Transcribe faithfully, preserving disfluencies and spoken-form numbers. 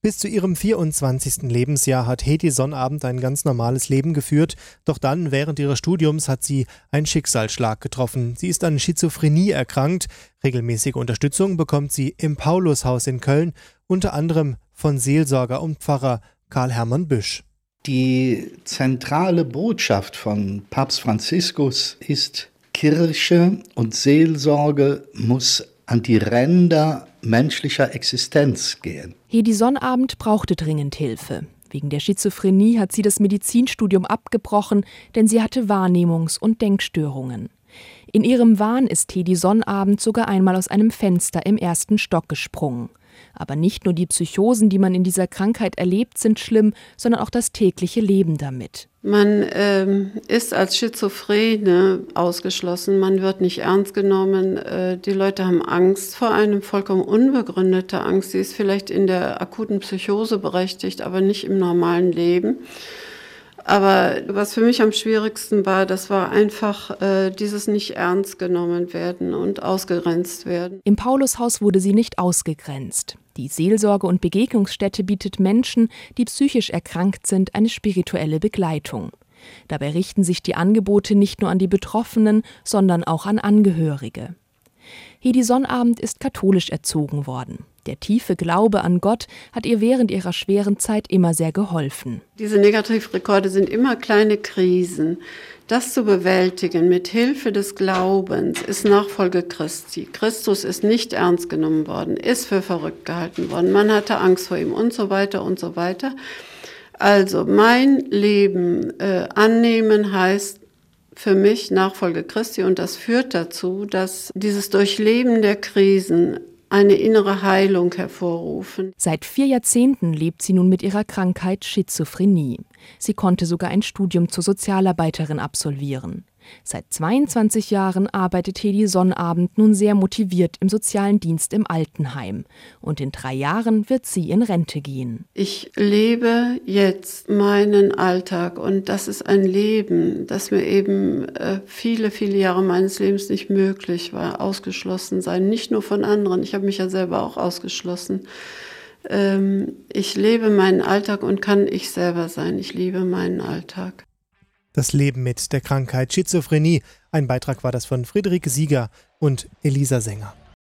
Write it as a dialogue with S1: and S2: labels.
S1: Bis zu ihrem vierundzwanzigsten Lebensjahr hat Hedi Sonnabend ein ganz normales Leben geführt. Doch dann, während ihres Studiums, hat sie einen Schicksalsschlag getroffen. Sie ist an Schizophrenie erkrankt. Regelmäßige Unterstützung bekommt sie im Paulushaus in Köln, unter anderem von Seelsorger und Pfarrer Karl-Hermann Büsch.
S2: Die zentrale Botschaft von Papst Franziskus ist, Kirche und Seelsorge muss an die Ränder menschlicher Existenz gehen.
S3: Hedi Sonnabend brauchte dringend Hilfe. Wegen der Schizophrenie hat sie das Medizinstudium abgebrochen, denn sie hatte Wahrnehmungs- und Denkstörungen. In ihrem Wahn ist Hedi Sonnabend sogar einmal aus einem Fenster im ersten Stock gesprungen. Aber nicht nur die Psychosen, die man in dieser Krankheit erlebt, sind schlimm, sondern auch das tägliche Leben damit.
S4: Man ähm, ist als Schizophrene ausgeschlossen, man wird nicht ernst genommen, äh, die Leute haben Angst vor einem, vollkommen unbegründete Angst, sie ist vielleicht in der akuten Psychose berechtigt, aber nicht im normalen Leben. Aber was für mich am schwierigsten war, das war einfach äh, dieses nicht ernst genommen werden und ausgegrenzt werden.
S3: Im Paulushaus wurde sie nicht ausgegrenzt. Die Seelsorge- und Begegnungsstätte bietet Menschen, die psychisch erkrankt sind, eine spirituelle Begleitung. Dabei richten sich die Angebote nicht nur an die Betroffenen, sondern auch an Angehörige. Hedi Sonnabend ist katholisch erzogen worden. Der tiefe Glaube an Gott hat ihr während ihrer schweren Zeit immer sehr geholfen.
S4: Diese Negativrekorde sind immer kleine Krisen. Das zu bewältigen mit Hilfe des Glaubens ist Nachfolge Christi. Christus ist nicht ernst genommen worden, ist für verrückt gehalten worden. Man hatte Angst vor ihm und so weiter und so weiter. Also mein Leben äh, annehmen heißt für mich Nachfolge Christi und das führt dazu, dass dieses Durchleben der Krisen eine innere Heilung hervorrufen.
S3: Seit vier Jahrzehnten lebt sie nun mit ihrer Krankheit Schizophrenie. Sie konnte sogar ein Studium zur Sozialarbeiterin absolvieren. Seit zweiundzwanzig Jahren arbeitet Hedi Sonnabend nun sehr motiviert im sozialen Dienst im Altenheim. Und in drei Jahren wird sie in Rente gehen.
S4: Ich lebe jetzt meinen Alltag und das ist ein Leben, das mir eben äh, viele, viele Jahre meines Lebens nicht möglich war. Ausgeschlossen sein, nicht nur von anderen, ich habe mich ja selber auch ausgeschlossen. Ähm, ich lebe meinen Alltag und kann ich selber sein. Ich liebe meinen Alltag.
S1: Das Leben mit der Krankheit Schizophrenie. Ein Beitrag war das von Friederike Sieger und Elisa Sänger.